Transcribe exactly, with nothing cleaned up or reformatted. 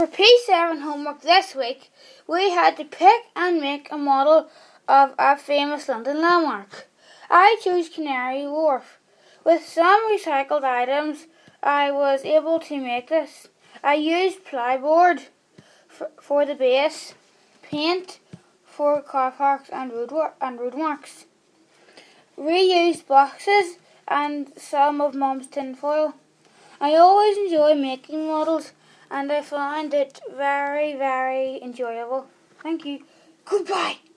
For P seven homework this week, we had to pick and make a model of a famous London landmark. I chose Canary Wharf. With some recycled items, I was able to make this. I used plyboard for, for the base, paint for car parks and road, and road marks, reused boxes and some of Mum's tinfoil. I always enjoy making models, and I find it very, very enjoyable. Thank you. Goodbye.